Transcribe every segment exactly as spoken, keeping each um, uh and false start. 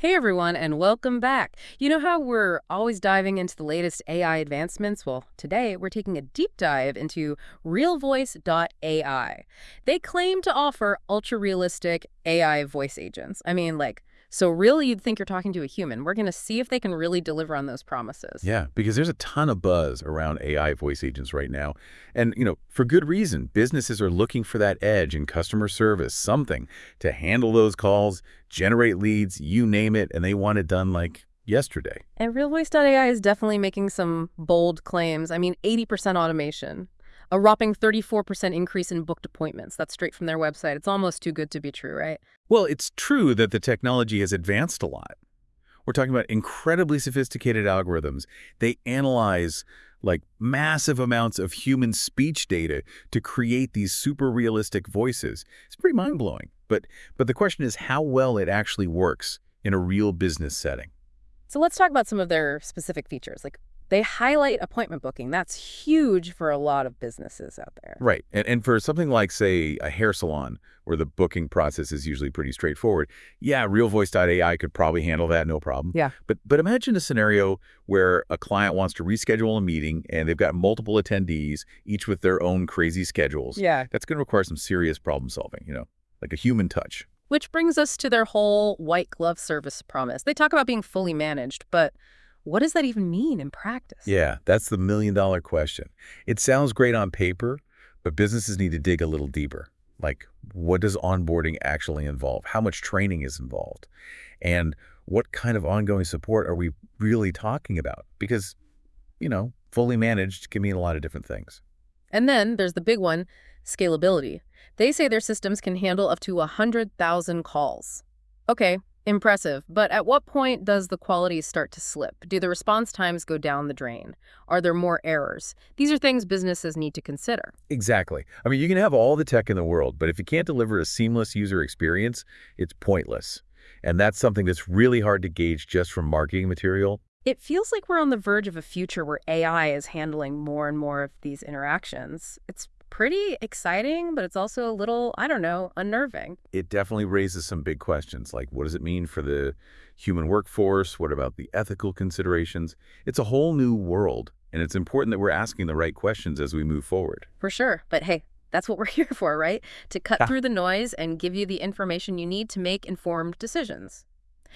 Hey everyone, and welcome back. You know how we're always diving into the latest A I advancements? Well, today we're taking a deep dive into RealVoice dot A I. They claim to offer ultra realistic A I voice agents. I mean, like, so real you'd think you're talking to a human. We're going to see if they can really deliver on those promises. Yeah, because there's a ton of buzz around A I voice agents right now. And, you know, for good reason. Businesses are looking for that edge in customer service, something to handle those calls, generate leads, you name it, and they want it done like yesterday. And RealVoice dot A I is definitely making some bold claims. I mean, eighty percent automation, a whopping thirty-four percent increase in booked appointments. That's straight from their website. It's almost too good to be true, right? Well, it's true that the technology has advanced a lot. We're talking about incredibly sophisticated algorithms. They analyze like massive amounts of human speech data to create these super realistic voices. It's pretty mind-blowing. But but the question is how well it actually works in a real business setting. So let's talk about some of their specific features. Like they highlight appointment booking. That's huge for a lot of businesses out there. Right. And, and for something like, say, a hair salon, where the booking process is usually pretty straightforward, yeah, RealVoice dot A I could probably handle that, no problem. Yeah. But but imagine a scenario where a client wants to reschedule a meeting and they've got multiple attendees, each with their own crazy schedules. Yeah. That's going to require some serious problem solving, you know, like a human touch. Which brings us to their whole white glove service promise. They talk about being fully managed, but what does that even mean in practice? Yeah, that's the million dollar question. It sounds great on paper, but businesses need to dig a little deeper. Like, what does onboarding actually involve? How much training is involved? And what kind of ongoing support are we really talking about? Because, you know, fully managed can mean a lot of different things. And then there's the big one, scalability. They say their systems can handle up to one hundred thousand calls. Okay, impressive. But at what point does the quality start to slip? Do the response times go down the drain? Are there more errors? These are things businesses need to consider. Exactly. I mean, you can have all the tech in the world, but if you can't deliver a seamless user experience, it's pointless. And that's something that's really hard to gauge just from marketing material. It feels like we're on the verge of a future where A I is handling more and more of these interactions. It's pretty exciting, but it's also a little, I don't know, unnerving. It definitely raises some big questions, like what does it mean for the human workforce? What about the ethical considerations? It's a whole new world, and it's important that we're asking the right questions as we move forward. For sure. But hey, that's what we're here for, right? To cut through the noise and give you the information you need to make informed decisions.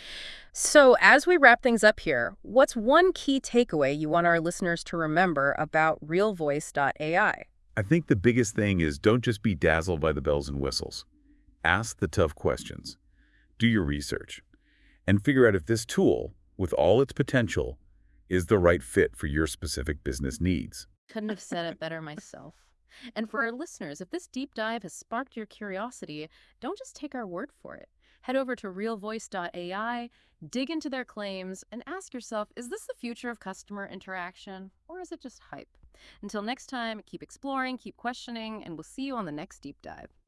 So, as we wrap things up here, what's one key takeaway you want our listeners to remember about RealVoice dot A I? I think the biggest thing is don't just be dazzled by the bells and whistles. Ask the tough questions. Do your research and figure out if this tool, with all its potential, is the right fit for your specific business needs. Couldn't have said it better myself. And for our listeners, if this deep dive has sparked your curiosity, don't just take our word for it. Head over to RealVoice dot A I, dig into their claims, and ask yourself, is this the future of customer interaction, or is it just hype? Until next time, keep exploring, keep questioning, and we'll see you on the next deep dive.